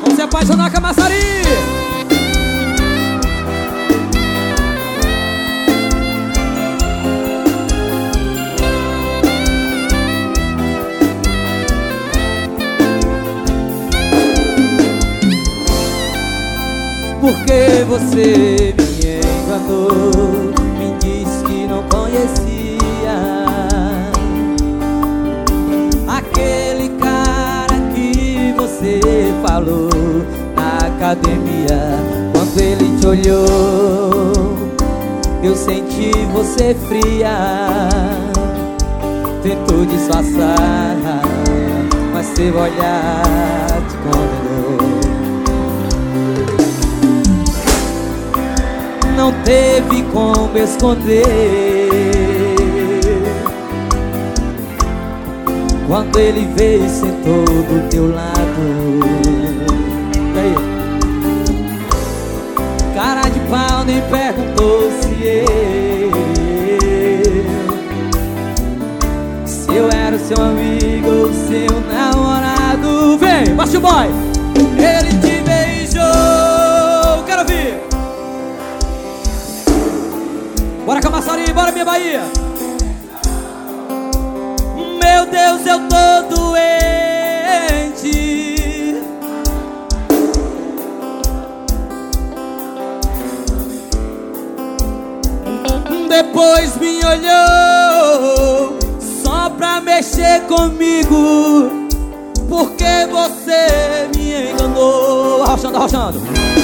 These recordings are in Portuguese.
Vamos se apaixonar, Camaçari. Porque você me enganou, me disse que não conhecia aquele cara que você falou na academia. Quando ele te olhou, eu senti você fria. Tentou disfarçar, mas seu olhar te condenou. Não teve como esconder quando ele veio e sentou do teu lado. E aí? Cara de pau, nem perguntou se eu era o seu amigo ou seu namorado. Vem, Baixo Boy. Ele te beijou, quero ouvir. Bora, Camaçari, bora, minha Bahia. Meu Deus, eu tô doente. Depois me olhou só pra mexer comigo, porque você me enganou. Arrochando, arrochando.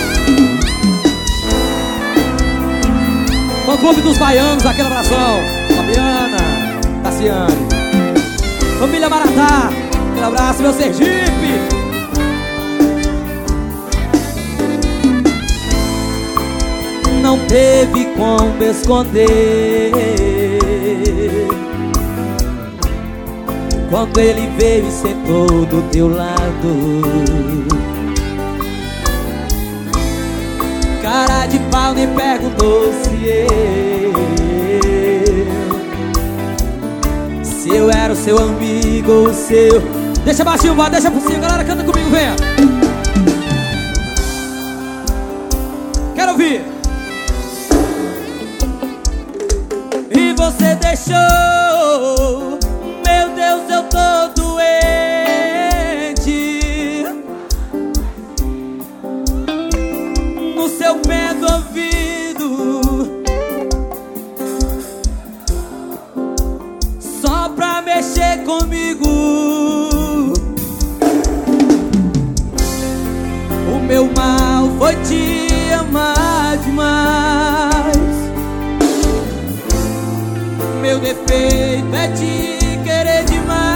Fã Clube dos Baianos, aquele abração. Fabiana, Tassiane, família Maratá, aquele abraço, meu Sergipe. Não teve como esconder quando ele veio e sentou do teu lado. Cara de pau, nem perguntou se eu era o seu amigo ou o seu. Deixa baixinho, vai, deixa por cima, galera, canta comigo, venha. Quero ouvir. E você deixou, meu Deus, eu tô doente. No seu pé do ouvido, só pra mexer comigo. O meu mal foi te amar demais. Meu defeito é te querer demais.